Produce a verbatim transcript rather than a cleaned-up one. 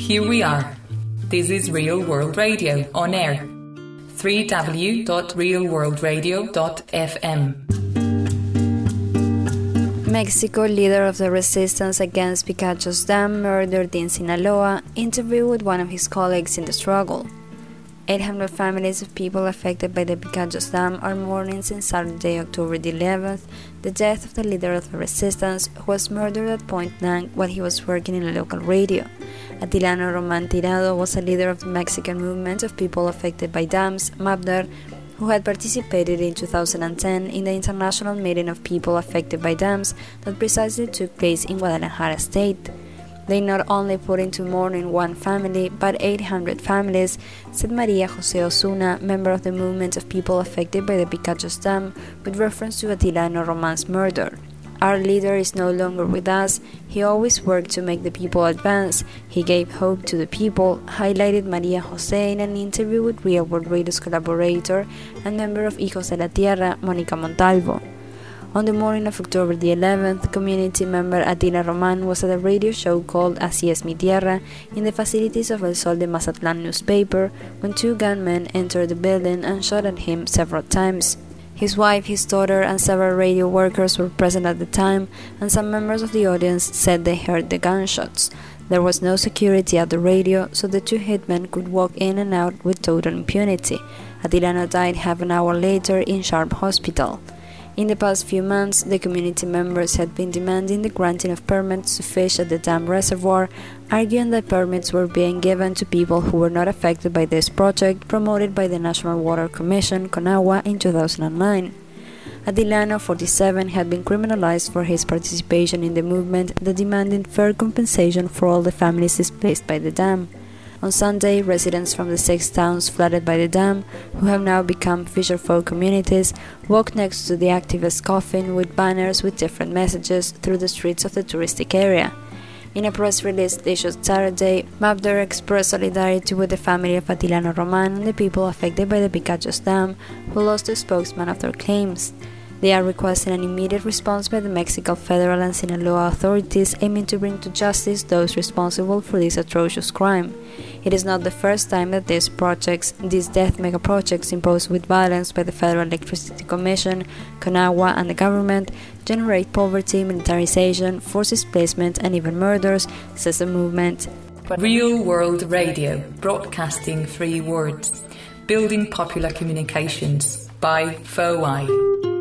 Here we are. This is Real World Radio on air. w w w dot real world radio dot f m. Mexico, leader of the resistance against Picachos Dam, murdered in Sinaloa, interview with one of his colleagues in the struggle. eight hundred families of people affected by the Picachos Dam are mourning since Saturday, October the eleventh, the death of the leader of the resistance, who was murdered at point blank while he was working in a local radio. Atilano Roman Tirado was a leader of the Mexican movement of people affected by dams, MAPDAR, who had participated in two thousand ten in the international meeting of people affected by dams that precisely took place in Guadalajara state. They not only put into mourning one family, but eight hundred families, said Maria Jose Osuna, member of the movement of people affected by the Picachos Dam, with reference to Atilano Roman's murder. Our leader is no longer with us. He always worked to make the people advance. He gave hope to the people, highlighted Maria Jose in an interview with Real World Radio's collaborator and member of Hijos de la Tierra, Mónica Montalvo. On the morning of October the eleventh, community member Atila Roman was at a radio show called Así es mi tierra in the facilities of El Sol de Mazatlán newspaper when two gunmen entered the building and shot at him several times. His wife, his daughter, and several radio workers were present at the time, and some members of the audience said they heard the gunshots. There was no security at the radio, so the two hitmen could walk in and out with total impunity. Atilano died half an hour later in Sharp Hospital. In the past few months, the community members had been demanding the granting of permits to fish at the dam reservoir, arguing that permits were being given to people who were not affected by this project promoted by the National Water Commission, CONAGUA, in two thousand nine. Atilano, forty-seven, had been criminalized for his participation in the movement that demanded fair compensation for all the families displaced by the dam. On Sunday, residents from the six towns flooded by the dam, who have now become fisherfolk communities, walked next to the activist coffin with banners with different messages through the streets of the touristic area. In a press release issued Saturday, MAPDAR expressed solidarity with the family of Atilano Roman and the people affected by the Picachos Dam, who lost the spokesman of their claims. They are requesting an immediate response by the Mexican federal and Sinaloa authorities aiming to bring to justice those responsible for this atrocious crime. It is not the first time that these projects, these death mega projects imposed with violence by the Federal Electricity Commission, CONAGUA, and the government, generate poverty, militarization, forced displacement, and even murders, says the movement. Real World Radio, broadcasting three words, building popular communications by F O I.